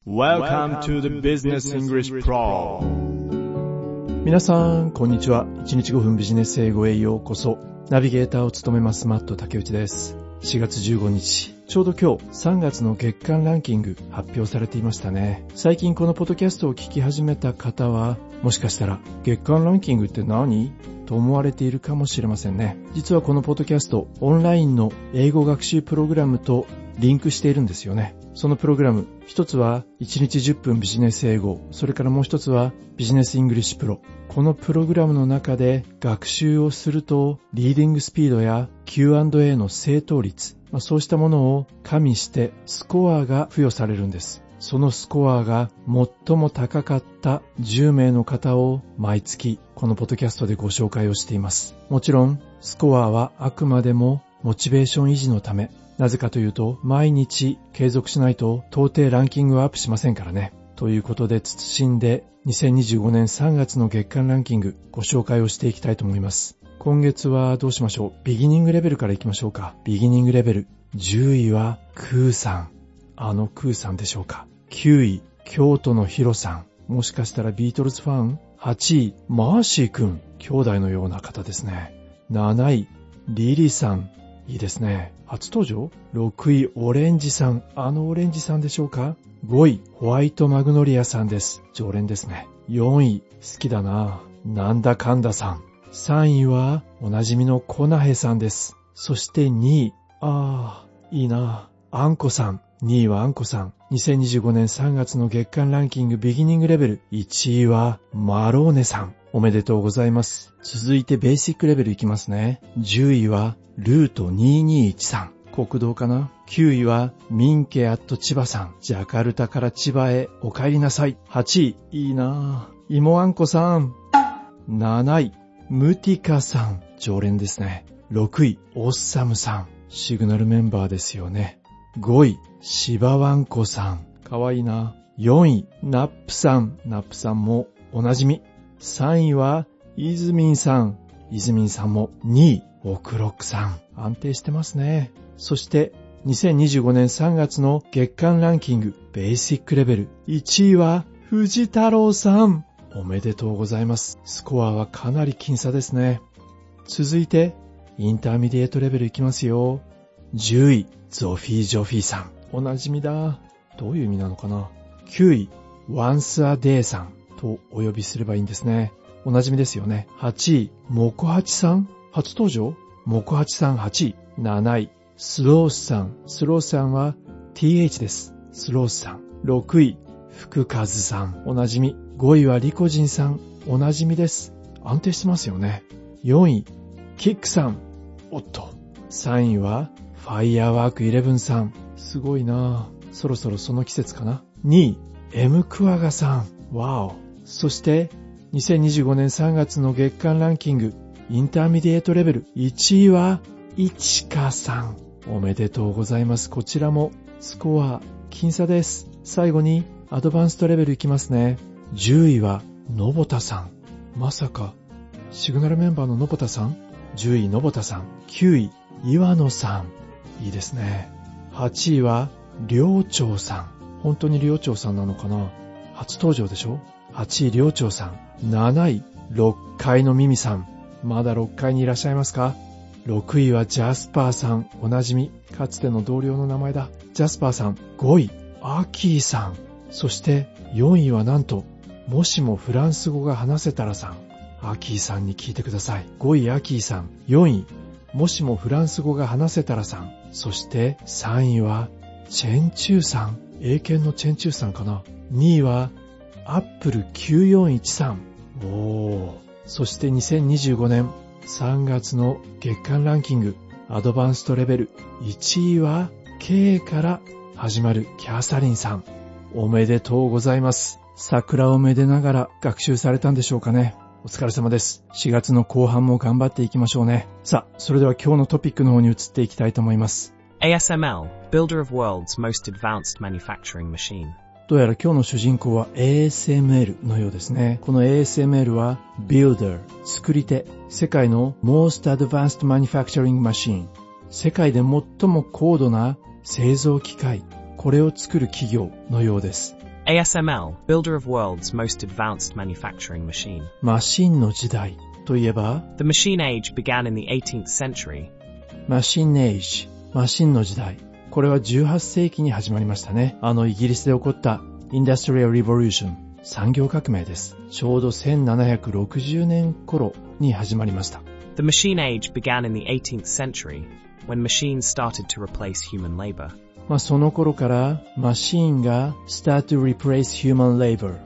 Welcome to the Business English Pro。 皆さんこんにちは。1日5分ビジネス英語へようこそ。ナビゲーターを務めますマット竹内です。4月15日、ちょうど今日3月の月間ランキング発表されていましたね。最近このポッドキャストを聞き始めた方は、もしかしたら月間ランキングって何？と思われているかもしれませんね。実はこのポッドキャスト、オンラインの英語学習プログラムとリンクしているんですよね。そのプログラム、一つは1日10分ビジネス英語、それからもう一つはビジネスイングリッシュプロ。このプログラムの中で学習をすると、リーディングスピードや Q&A の正答率、そうしたものを加味してスコアが付与されるんです。そのスコアが最も高かった10名の方を毎月このポッドキャストでご紹介をしています。もちろんスコアはあくまでもモチベーション維持のため、なぜかというと毎日継続しないと到底ランキングはアップしませんからね。ということで謹んで2025年3月の月間ランキングご紹介をしていきたいと思います。今月はどうしましょう。ビギニングレベルからいきましょうか。ビギニングレベル10位はクーさん。あのクーさんでしょうか。9位京都のヒロさん。もしかしたらビートルズファン。8位マーシーくん。兄弟のような方ですね。7位リリさん。いいですね。初登場。6位オレンジさん。あのオレンジさんでしょうか。5位ホワイトマグノリアさんです。常連ですね。4位好きだな、なんだかんださん。3位はおなじみのコナヘさんです。そして2位、いいな、アンコさん。2位はアンコさん。2025年3月の月間ランキングビギニングレベル1位はマローネさん。おめでとうございます。続いてベーシックレベルいきますね。10位はルート2213。国道かな。9位はミンケアット千葉さん。ジャカルタから千葉へお帰りなさい。8位、いいなぁ、イモアンコさん。7位、ムティカさん。常連ですね。6位、オッサムさん。シグナルメンバーですよね。5位、シバワンコさん。かわいいな。4位、ナップさん。ナップさんもおなじみ。3位はイズミンさん。イズミンさんも。2位、オクロックさん。安定してますね。そして2025年3月の月間ランキングベーシックレベル1位は藤太郎さん。おめでとうございます。スコアはかなり僅差ですね。続いてインターミディエートレベルいきますよ。10位ゾフィー・ジョフィーさん。おなじみだ。どういう意味なのかな。9位ワンス・ア・デーさんとお呼びすればいいんですね。おなじみですよね。8位モコハチさん。初登場。モコハチさん8位。7位スロースさん。スロースさんは TH です。スロースさん。6位福和さん。おなじみ。5位はリコジンさん。おなじみです。安定してますよね。4位キックさん。おっと。3位はファイヤーワーク11さん。すごいなぁ。そろそろその季節かな。2位 M クワガさん。ワオ。そして2025年3月の月間ランキングインターミディエートレベル1位はイチカさん。おめでとうございます。こちらもスコア僅差です。最後にアドバンストレベルいきますね。10位はノボタさん。まさかシグナルメンバーのノボタさん。10位ノボタさん。9位岩野さん。いいですね。8位は寮長さん。本当に寮長さんなのかな。初登場でしょ。8位寮長さん。7位6階のミミさん。まだ6階にいらっしゃいますか。6位はジャスパーさん。おなじみ。かつての同僚の名前だ。ジャスパーさん。5位アキーさん。そして4位はなんともしもフランス語が話せたらさん。アキーさんに聞いてください。5位アキーさん。4位もしもフランス語が話せたらさん。そして3位はチェンチューさん。英検のチェンチューさんかな。2位はアップル9413。そして2025年3月の月間ランキングアドバンストレベル1位は K から始まるキャサリンさん。おめでとうございます。桜をめでながら学習されたんでしょうかね。お疲れ様です。4月の後半も頑張っていきましょうね。さあ、それでは今日のトピックの方に移っていきたいと思います。 ASML, Builder of World's Most Advanced Manufacturing Machine。 どうやら今日の主人公は ASML のようですね。この ASML は Builder、作り手、世界の Most Advanced Manufacturing Machine、世界で最も高度な製造機械これを作る企業のようです。 ASML, builder of world's most advanced manufacturing machine. マシンの時代といえば、 The machine age began in the 18th century. マシンエイジ、マシンの時代。これは18世紀に始まりましたね。イギリスで起こったインダストリアルリボリューション、産業革命です。ちょうど1760年頃に始まりました。 The machine age began in the 18th century, when machines started to replace human labor. その頃からマシーンが start to replace human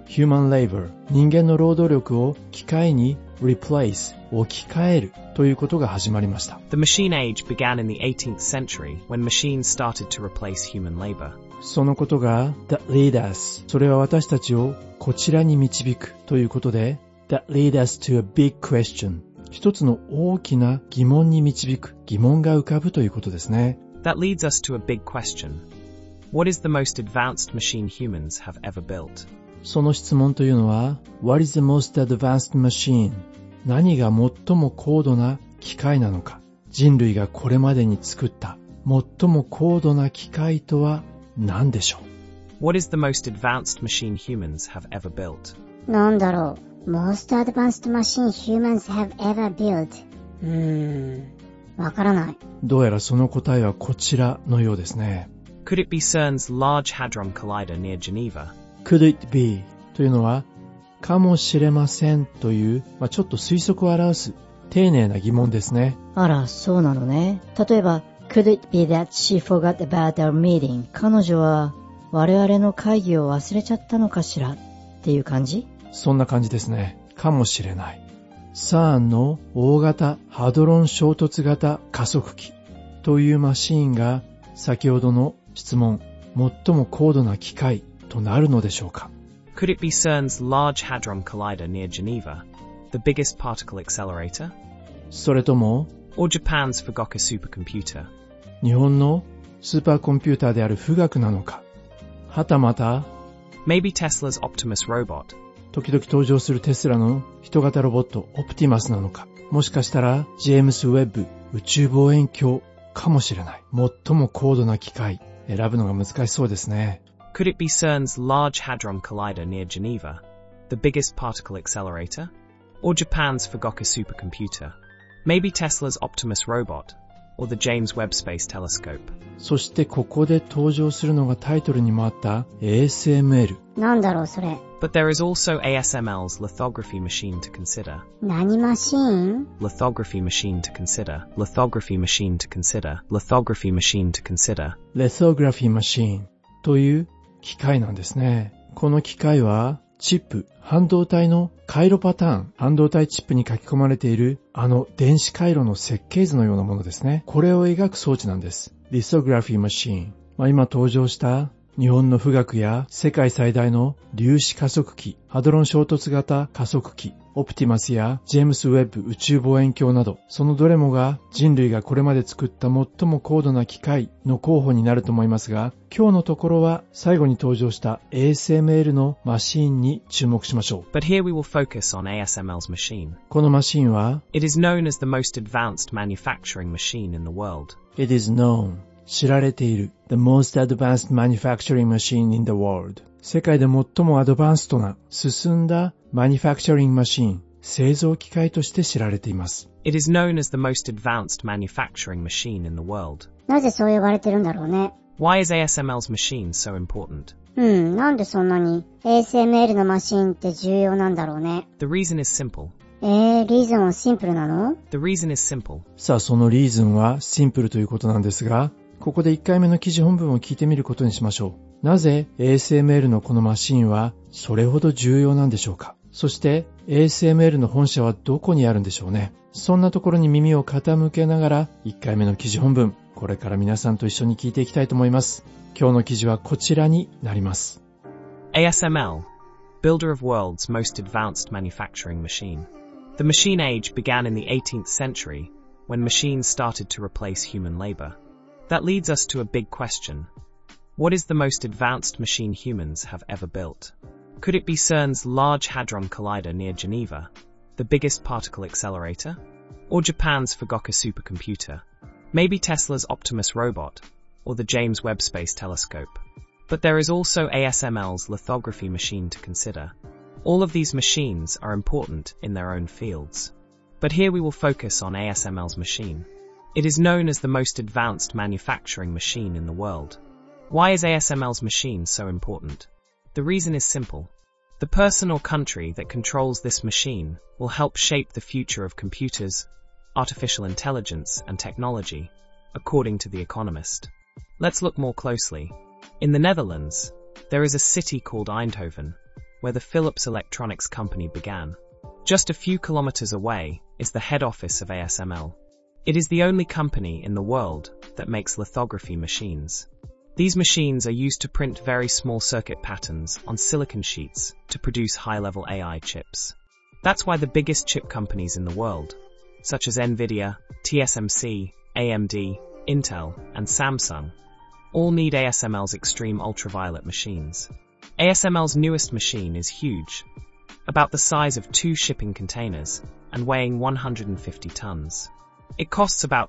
labor、人間の労働力を機械に replace、置き換えるということが始まりました。 The machine age began in the 18th century, when machines started to replace human labor. そのことが that lead us、それは私たちをこちらに導くということで that lead us to a big question、一つの大きな疑問に導く、疑問が浮かぶということですね。 That leads us to a big question. What is the most advanced machine humans have ever built? その質問というのは What is the most advanced machine? 何が最も高度な機械なのか。人類がこれまでに作った最も高度な機械とは何でしょう？ What is the most advanced machine humans have ever built? なんだろう。Most advanced machine humans have ever built. わからない。 どうやらその答えはこちらのようですね。 Could it be CERN's Large Hadron Collider near Geneva? Could it be というのはかもしれませんという、ちょっと推測を表す丁寧な疑問ですね。 あら、そうなのね。例えば、Could it be that she forgot about our meeting? 彼女は我々の会議を忘れちゃったのかしらっていう感じ？ そんな感じですね。かもしれない。CERNの大型ハドロン衝突型加速器というマシーンが先ほどの質問、最も高度な機械となるのでしょうか？ Could it be CERN's Large Hadron Collider near Geneva, the biggest particle accelerator? それとも Or Japan's Fugaku supercomputer? 日本のスーパーコンピューターである富岳なのか、はたまた Maybe Tesla's Optimus robot? 時々登場するテスラの人型ロボットオプティマスなのか、もしかしたらジェームス・ウェッブ宇宙望遠鏡かもしれない。最も高度な機械、選ぶのが難しそうですね。 Could it be CERN's Large Hadron Collider near Geneva, the biggest particle accelerator? Or Japan's Fugaku supercomputer? Maybe Tesla's Optimus robot? Or the James Webb Space Telescope? そしてここで登場するのがタイトルにもあった ASML。 なんだろうそれ。 But there is also ASML's lithography machine to consider. 何マシーン？ Lithography machine to consider. Lithography machine to consider. Lithography machine to consider. Lithography machine という機械なんですね。この機械はチップ、半導体の回路パターン、半導体チップに書き込まれている電子回路の設計図のようなものですね。これを描く装置なんです。Lithography machine。今登場した日本の富岳や世界最大の粒子加速器、ハドロン衝突型加速器、オプティマスやジェームス・ウェッブ宇宙望遠鏡など、そのどれもが人類がこれまで作った最も高度な機械の候補になると思いますが、今日のところは最後に登場した ASML のマシーンに注目しましょう。 But here we will focus on ASML's machine. このマシーンは It is known as the most advanced manufacturing machine in the world. It is known 知られている The most advanced manufacturing machine in the world 世界で最もアドバンストな進んだ manufacturing machine 製造機械として知られています。 It is known as the most advanced manufacturing machine in the world. なぜそう呼ばれてるんだろうね。 Why is ASML's machine so important? なんでそんなに ASML のマシンって重要なんだろうね。 The reason is simple. リーズンはシンプルなの？ The reason is simple. さあそのリーズンはシンプルということなんですが、ここで1回目の記事本文を聞いてみることにしましょう。なぜ ASML のこのマシンはそれほど重要なんでしょうか。そして ASML の本社はどこにあるんでしょうね。そんなところに耳を傾けながら1回目の記事本文、これから皆さんと一緒に聞いていきたいと思います。今日の記事はこちらになります。 ASML, builder of world's most advanced manufacturing machine. The machine age began in the 18th century, when machines started to replace human labor. That leads us to a big question. What is the most advanced machine humans have ever built? Could it be CERN's Large Hadron Collider near Geneva, the biggest particle accelerator? Or Japan's Fugaku supercomputer? Maybe Tesla's Optimus robot? Or the James Webb Space Telescope? But there is also ASML's lithography machine to consider. All of these machines are important in their own fields. But here we will focus on ASML's machine. It is known as the most advanced manufacturing machine in the world. Why is ASML's machine so important? The reason is simple. The person or country that controls this machine will help shape the future of computers, artificial intelligence, and technology, according to The Economist. Let's look more closely. In the Netherlands, there is a city called Eindhoven, where the Philips Electronics company began. Just a few kilometers away is the head office of ASML. It is the only company in the world that makes lithography machines. These machines are used to print very small circuit patterns on silicon sheets to produce high-level AI chips. That's why the biggest chip companies in the world, such as Nvidia, TSMC, AMD, Intel, and Samsung, all need ASML's extreme ultraviolet machines. ASML's newest machine is huge, about the size of 2 shipping containers and weighing 150 tons. It costs about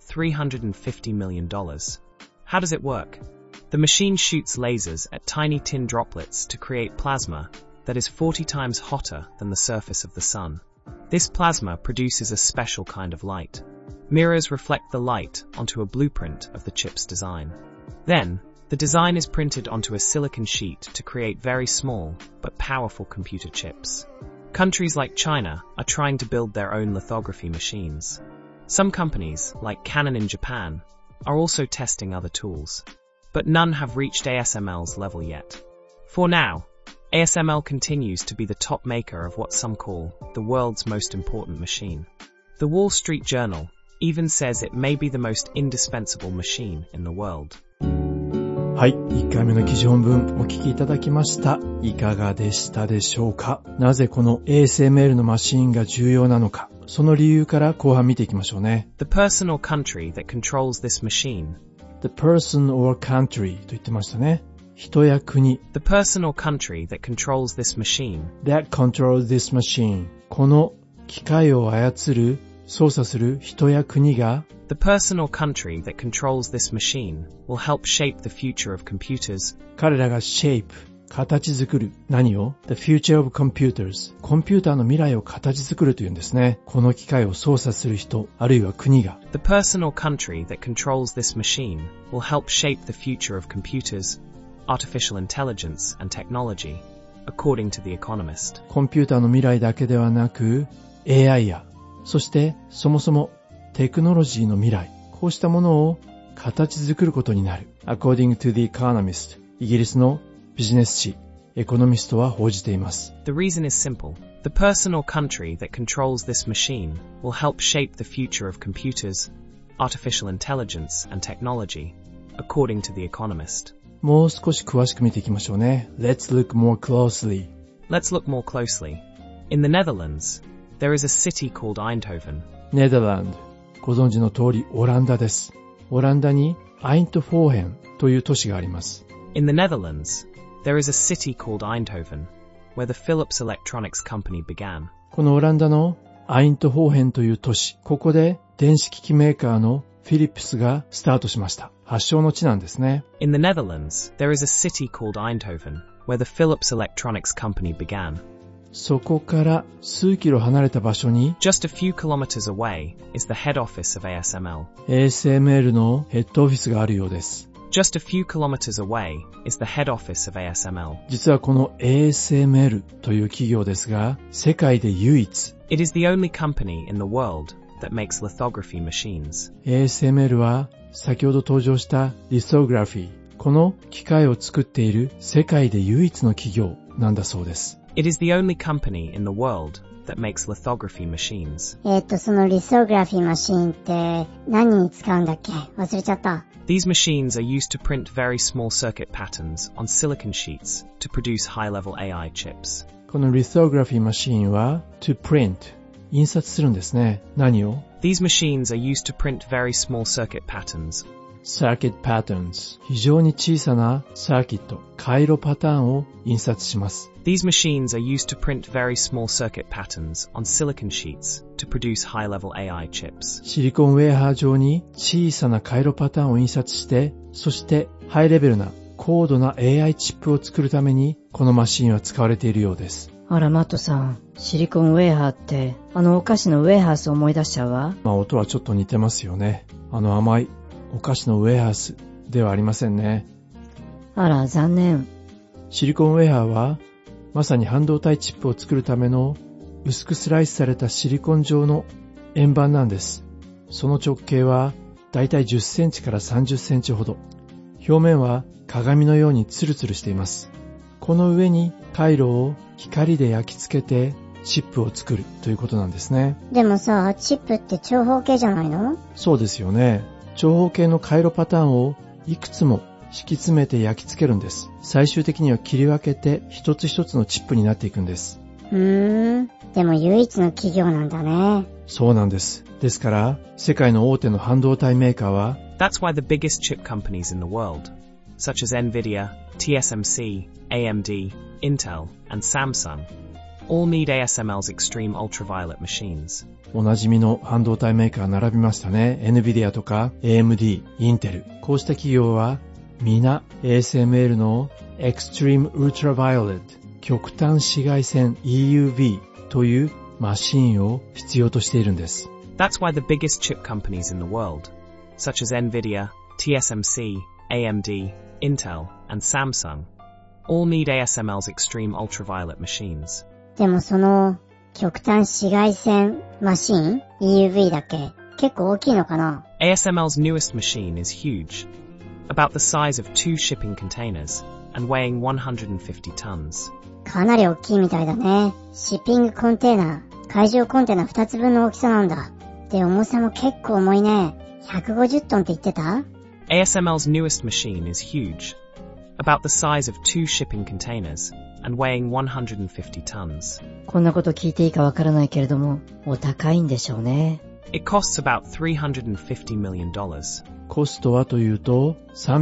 $350 million. How does it work? The machine shoots lasers at tiny tin droplets to create plasma that is 40 times hotter than the surface of the sun. This plasma produces a special kind of light. Mirrors reflect the light onto a blueprint of the chip's design. Then, the design is printed onto a silicon sheet to create very small but powerful computer chips. Countries like China are trying to build their own lithography machines. Some companies, like Canon in Japan, are also testing other tools. But none have reached ASML's level yet. For now, ASML continues to be the top maker of what some call the world's most important machine. The Wall Street Journal even says it may be the most indispensable machine in the world. はい、1回目の記事本文お聞きいただきました。いかがでしたでしょうか？なぜこの ASML のマシンが重要なのか、その理由から後半見ていきましょうね。 The person or country that controls this machine. The person or country と言ってましたね。人や国。 The person or country that controls this machine. That controls this machine. この機械を操る、操作する人や国が The person or country that controls this machine will help shape the future of computers. 彼らが shape 形作る何を The future of computers コンピューターの未来を形作るというんですね。この機械を操作する人あるいは国が The person or country that controls this machine will help shape the future of computers, artificial intelligence and technology, according to The Economist. コンピューターの未来だけではなく AI やそしてそもそもテクノロジーの未来こうしたものを形作ることになる According to The Economist イギリスのビジネス誌エコノミストは報じています。 The reason is simple. The person or country that controls this machine will help shape the future of computers, artificial intelligence and technology, according to The Economist. もう少し詳しく見ていきましょうね。Let's look more closely. Let's look more closely. In the Netherlands, there is a city called Eindhoven. ネダランド。ご存知の通りオランダです。オランダにアイントフォーヘンという都市があります。 In the Netherlands, there is a city called Eindhoven, where the Philips Electronics company began. このオランダのアイントフォーヘンという都市、ここで電子機器メーカーのフィリップスがスタートしました。発祥の地なんですね。 In the Netherlands, there is a city called Eindhoven, where the Philips Electronics company began. そこから数キロ離れた場所に Just a few kilometers away is the head office of ASML. ASML のヘッドオフィスがあるようです。 Just a few kilometers away is the head office of ASML. 実はこの ASML という企業ですが、世界で唯一 It is the only company in the world that makes lithography machines. ASML は先ほど登場したリソグラフィー、この機械を作っている世界で唯一の企業なんだそうです。 It is the only company in the world that makes lithography machines. そのリソグラフィーマシンって何に使うんだっけ？忘れちゃった。 These machines are used to print very small circuit patterns on silicon sheets to produce high-level AI chips. このリソグラフィーマシンは to print 印刷するんですね。何を These machines are used to print very small circuit patterns. Circuit patterns 非常に小さなサーキット、回路パターンを印刷します。 These machines are used to print very small circuit patterns on silicon sheets to produce high-level AI chips. シリコンウェアハー上に小さな回路パターンを印刷して、そしてハイレベルな高度な AI チップを作るためにこのマシンは使われているようです。 あら、マットさん、シリコンウェハーってお菓子のウェハースを思い出しちゃうわ。 音はちょっと似てますよね。甘いお菓子のウェハースではありませんね。 あら、残念。 シリコンウェハーはまさに半導体チップを作るための薄くスライスされたシリコン状の円盤なんです。その直径はだいたい10センチから30センチほど。表面は鏡のようにツルツルしています。この上に回路を光で焼き付けてチップを作るということなんですね。 でもさ、チップって長方形じゃないの？ そうですよね。長方形の回路パターンをいくつも敷き詰めて焼き付けるんです。最終的には切り分けて一つ一つのチップになっていくんです。 でも唯一の企業なんだね。 そうなんです。ですから、世界の大手の半導体メーカーは That's why the biggest chip companies in the world, such as Nvidia, TSMC, AMD, Intel, and Samsung, all need ASML's extreme ultraviolet machines. おなじみの半導体メーカー並びましたね。Nvidia とか AMD、Intel。こうした企業は皆 ASML の Extreme Ultraviolet 極端紫外線 EUV というマシーンを必要としているんです。 That's why the biggest chip companies in the world, such as Nvidia, TSMC, AMD, Intel, and Samsung, all need ASML's extreme ultraviolet machines. でもその極端紫外線マシン EUV だっけ？結構大きいのかな？ ASML's newest machine is huge, about the size of 2 shipping containers and weighing 150 tons. かなり大きいみたいだね。シッピングコンテーナー、海上コンテナ2つ分の大きさなんだ。で、重さも結構重いね。150トンって言ってた？ ASML's newest machine is huge, about the size of 2 shipping containers and weighing 150 tons. こんなこと聞いていいかわからないけれども、お高いんでしょうね。 It costs about $350 million. コストはというと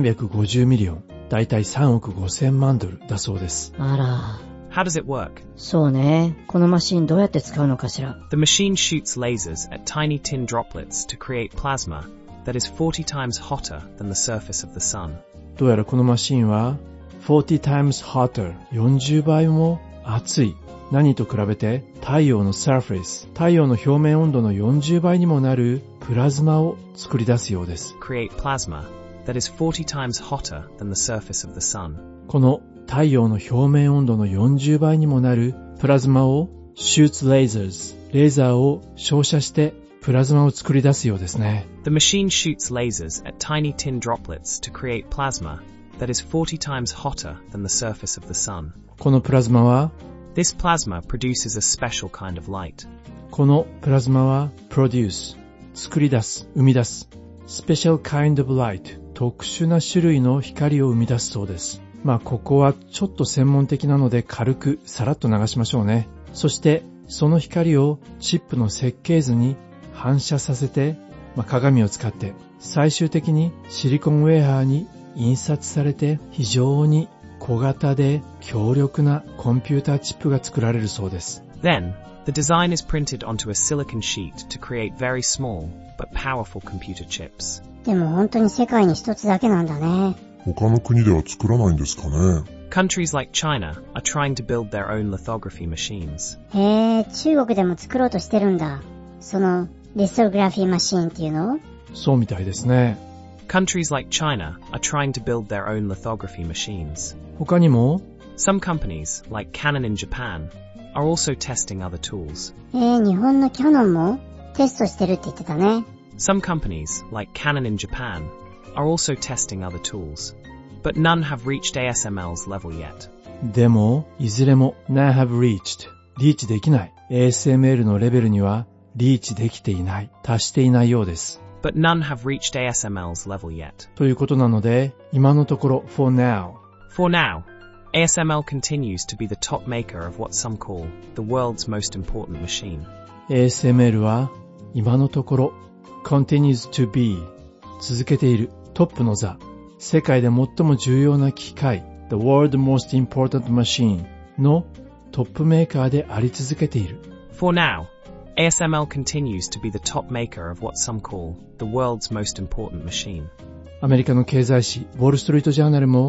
350ミリオン、だいたい3億5000万ドルだそうです。 あら。 How does it work? そうね。このマシンどうやって使うのかしら。 The machine shoots lasers at tiny tin droplets to create plasma that is 40 times hotter than the surface of the sun. どうやらこのマシンは40 times hotter 40倍も熱い。何と比べて太陽の surface 太陽の表面温度の40倍にもなるプラズマを作り出すようです。 Create plasma that is 40 times hotter than the surface of the sun. この太陽の表面温度の40倍にもなるプラズマを shoots lasers レーザーを照射してプラズマを作り出すようですね。 The machine shoots lasers at tiny tin droplets to create plasma that is 40 times hotter than the surface of the sun. このプラズマは This plasma produces a special kind of light. このプラズマは produce 作り出す、生み出す special kind of light 特殊な種類の光を生み出すそうです。ここはちょっと専門的なので軽くさらっと流しましょうね。そしてその光をチップの設計図に反射させて、鏡を使って最終的にシリコンウェアに印刷されて非常に小型で強力なコンピューターチップが作られるそうです。 Then, the design is printed onto a silicon sheet to create very small but powerful computer chips. でも本当に世界に一つだけなんだね。 他の国では作らないんですかね。 Countries like China are trying to build their own lithography machines. へえ、中国でも作ろうとしてるんだ。そのリソグラフィーマシーンっていうの？ そうみたいですね。 Countries like China are trying to build their own lithography machines. 他にも Some companies, like Canon in Japan, are also testing other tools. 日本のキヤノンもテストしてるって言ってたね。 Some companies, like Canon in Japan, are also testing other tools, but none have reached ASML's level yet. でも、いずれも none have reached リーチできない ASML のレベルにはリーチできていない、達していないようです。 But none have reached ASML's level yet. ということなので、今のところ for now. For now, ASML continues to be the top maker of what some call the world's most important machine. ASML は今のところ continues to be 続けているトップの座、世界で最も重要な機械 the world's most important machine のトップメーカーであり続けている。 For now, ASML continues to be the top maker of what some call the world's most important machine. アメリカの経済誌ウォールストリートジャーナルも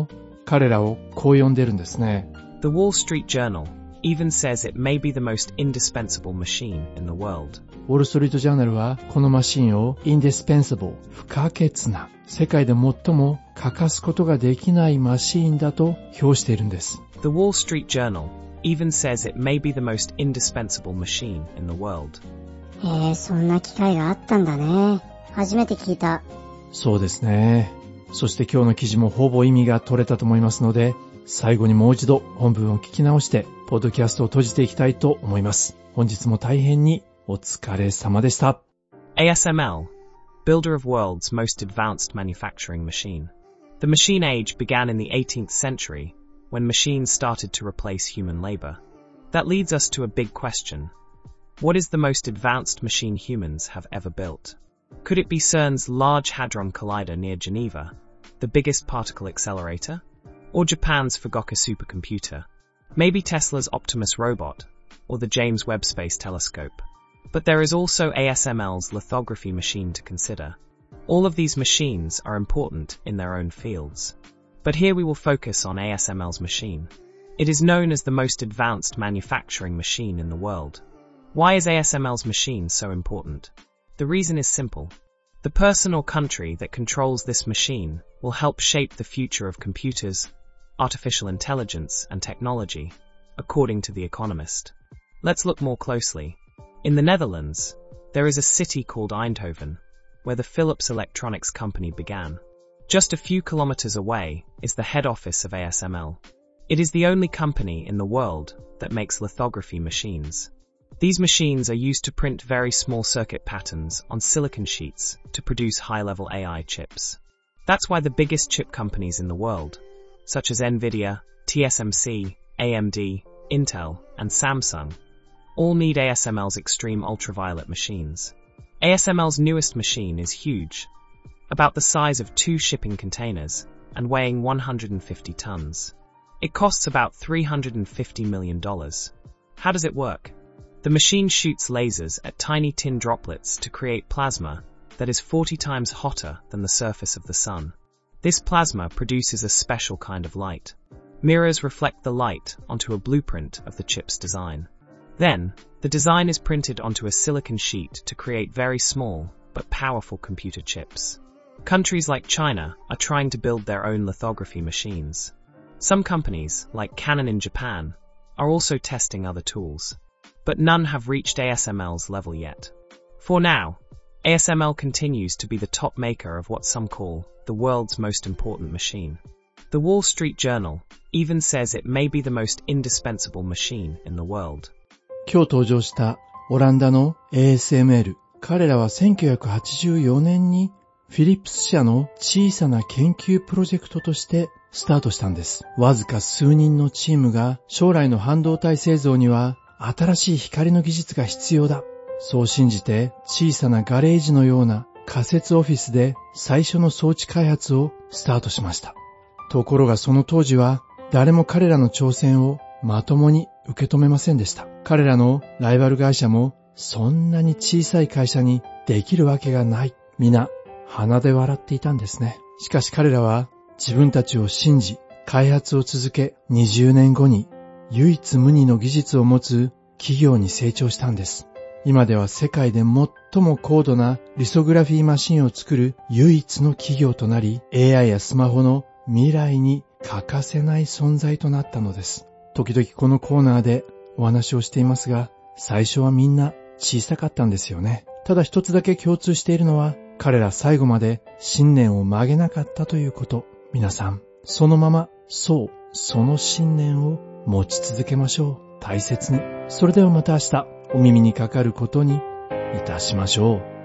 彼らをこう呼んでるんですね。 The Wall Street Journal even says it may be the most indispensable machine in the world. ウォールストリートジャーナルはこのマシンを indispensable 不可欠な、世界で最も欠かすことができないマシーンだと評しているんです。 The Wall Street Journal even says it may be the most indispensable machine in the world. そんな機会があったんだね。初めて聞いた。 そうですね。そして今日の記事もほぼ意味が取れたと思いますので、最後にもう一度本文を聞き直してポッドキャストを閉じていきたいと思います。本日も大変にお疲れ様でした。 ASML, builder of world's most advanced manufacturing machine. The machine age began in the 18th century when machines started to replace human labor. That leads us to a big question. What is the most advanced machine humans have ever built? Could it be CERN's Large Hadron Collider near Geneva, the biggest particle accelerator? Or Japan's Fukuoka supercomputer? Maybe Tesla's Optimus robot, or the James Webb Space Telescope. But there is also ASML's lithography machine to consider. All of these machines are important in their own fields. But here we will focus on ASML's machine. It is known as the most advanced manufacturing machine in the world. Why is ASML's machine so important? The reason is simple. The person or country that controls this machine will help shape the future of computers, artificial intelligence, and technology, according to The Economist. Let's look more closely. In the Netherlands, there is a city called Eindhoven, where the Philips Electronics company began. Just a few kilometers away is the head office of ASML. It is the only company in the world that makes lithography machines. These machines are used to print very small circuit patterns on silicon sheets to produce high-level AI chips. That's why the biggest chip companies in the world, such as Nvidia, TSMC, AMD, Intel, and Samsung, all need ASML's extreme ultraviolet machines. ASML's newest machine is huge, about the size of 2 shipping containers and weighing 150 tons. It costs about $350 million. How does it work? The machine shoots lasers at tiny tin droplets to create plasma that is 40 times hotter than the surface of the sun. This plasma produces a special kind of light. Mirrors reflect the light onto a blueprint of the chip's design. Then, the design is printed onto a silicon sheet to create very small but powerful computer chips. Countries like China are trying to build their own lithography machines. Some companies, like Canon in Japan, are also testing other tools. But none have reached ASML's level yet. For now, ASML continues to be the top maker of what some call the world's most important machine. The Wall Street Journal even says it may be the most indispensable machine in the world. 今日登場したオランダの ASML。彼らは1984年にフィリップス社の小さな研究プロジェクトとしてスタートしたんです。わずか数人のチームが将来の半導体製造には新しい光の技術が必要だ。そう信じて小さなガレージのような仮設オフィスで最初の装置開発をスタートしました。ところがその当時は誰も彼らの挑戦をまともに受け止めませんでした。彼らのライバル会社もそんなに小さい会社にできるわけがない。皆鼻で笑っていたんですね。しかし彼らは自分たちを信じ開発を続け20年後に唯一無二の技術を持つ企業に成長したんです。今では世界で最も高度なリソグラフィーマシンを作る唯一の企業となり、AI やスマホの未来に欠かせない存在となったのです。時々このコーナーでお話をしていますが、最初はみんな小さかったんですよね。ただ一つだけ共通しているのは、彼ら最後まで信念を曲げなかったということ。皆さん、そのまま、その信念を持ち続けましょう。大切に。それではまた明日お耳にかかることにいたしましょう。